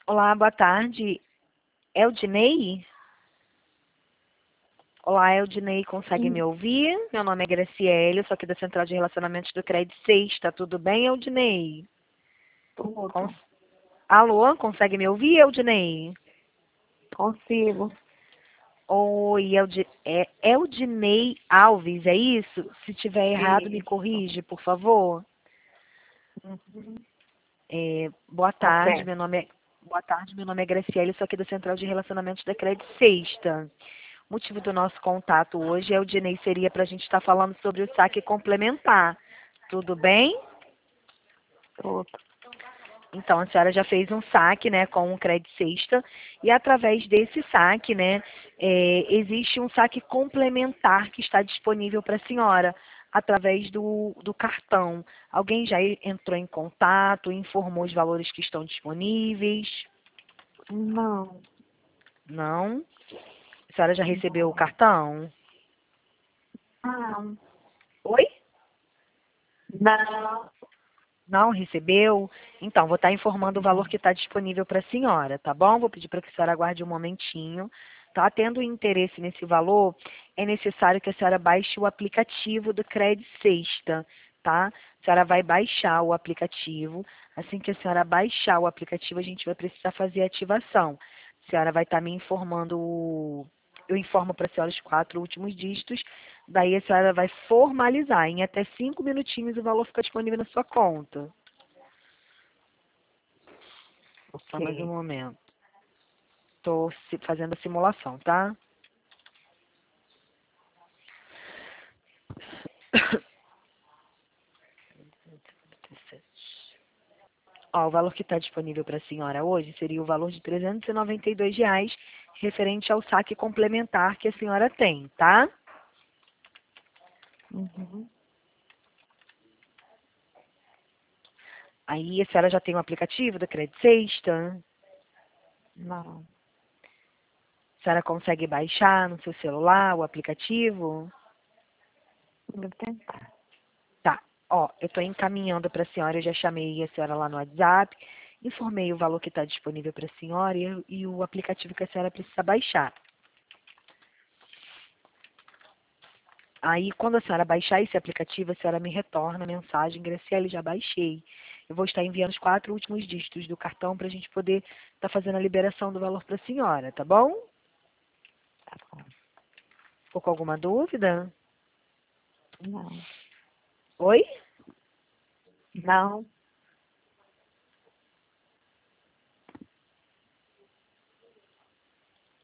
Olá, boa tarde. Eldinei? Olá, Eldinei, consegue me Sim, ouvir? Meu nome é Graciele, eu sou aqui da Central de Relacionamentos do Credit 6. Tá tudo bem, Eldinei? Cons... tudo. Alô, consegue me ouvir, Eldinei? Consigo. Oi, Eldinei Alves, é isso? Se tiver errado, me Isso. corrige, por favor. Uhum. Boa Tá tarde, certo. Boa tarde, meu nome é Graciele, sou aqui da Central de Relacionamentos da Credit Sexta. O motivo do nosso contato hoje, Eldinei, seria para a gente estar falando sobre o saque complementar. Tudo bem? Tudo. Então, a senhora já fez um saque, né, com o Credit Sexta, e através desse saque, né, existe um saque complementar que está disponível para a senhora, através do cartão. Alguém já entrou em contato, informou os valores que estão disponíveis? Não, Não? A senhora já recebeu o não. cartão? Não, Oi? não. Não recebeu? Então, vou estar informando o valor que está disponível para a senhora, tá bom? Vou pedir para que a senhora aguarde um momentinho. Tá? Tendo interesse nesse valor, é necessário que a senhora baixe o aplicativo do Credit Sexta, tá? A senhora vai baixar o aplicativo. Assim que a senhora baixar o aplicativo, a gente vai precisar fazer a ativação. A senhora vai estar me informando, eu informo para a senhora os 4 últimos dígitos. Daí a senhora vai formalizar. Em até 5 minutinhos o valor fica disponível na sua conta. Só mais um Ok. momento. Estou fazendo a simulação, tá? Ó, o valor que está disponível para a senhora hoje seria o valor de R$ 392, referente ao saque complementar que a senhora tem, tá? Uhum. Aí a senhora já tem o aplicativo do Credit Sexta? Não. A senhora consegue baixar no seu celular o aplicativo? Vou tentar. Tá. Ó, eu estou encaminhando para a senhora, eu já chamei a senhora lá no WhatsApp, informei o valor que está disponível para a senhora e o aplicativo que a senhora precisa baixar. Aí, quando a senhora baixar esse aplicativo, a senhora me retorna a mensagem, Graciele, já baixei. Eu vou estar enviando os 4 últimos dígitos do cartão para a gente poder estar fazendo a liberação do valor para a senhora, tá bom? Tá bom. Ficou com alguma dúvida? Não. Oi? Não.